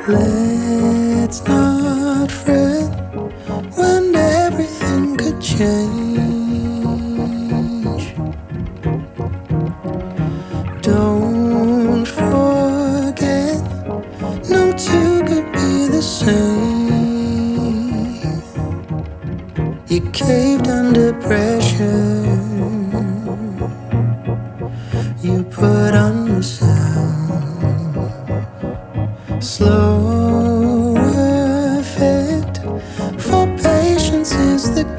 Let's not fret when everything could change. Don't forget, no two could be the same. You caved under pressure, you put on yourself. Slow effect, for patience is the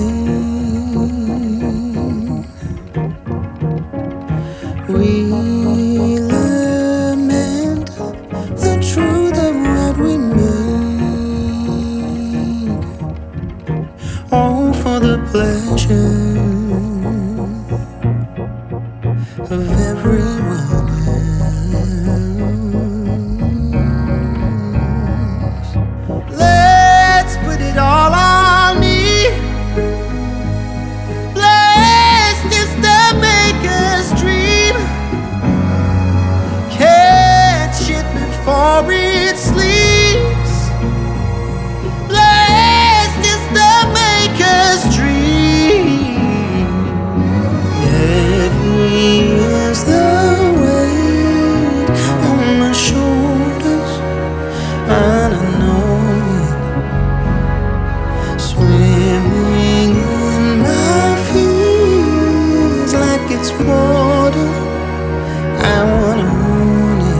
game. We lament the truth of what we made, all for the pleasure of everyone else. Let's put it all on me. Blessed is the maker's dream. Catch it before it sleeps. Blessed is the maker's dream. Heavy is the weight on my shoulders, and I know it. Swimming in my feels like it's water. I wanna own it.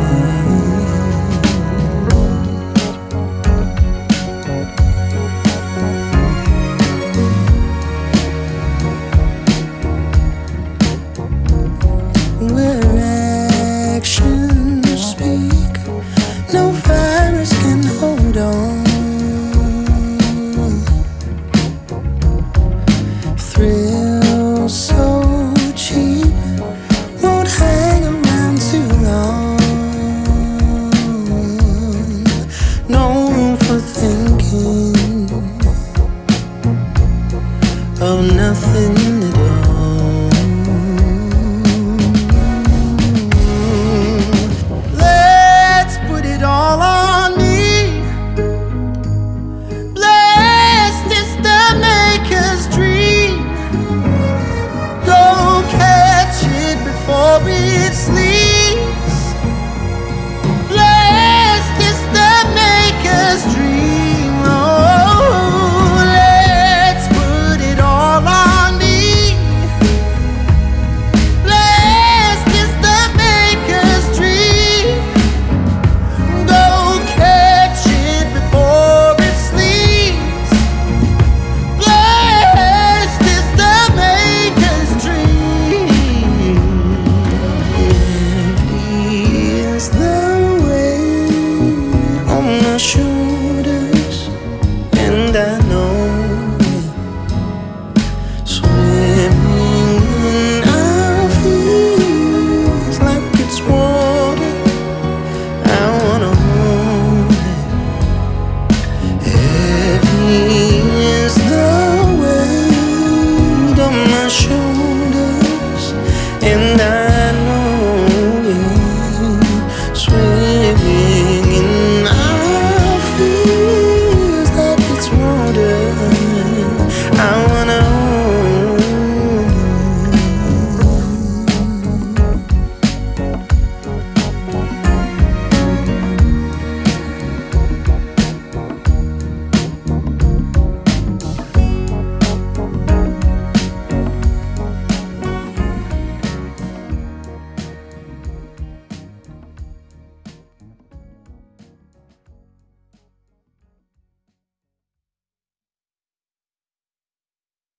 Where actions speak, no virus can hold on. Thrill so cheap, won't hang around too long. No room for thinking of nothing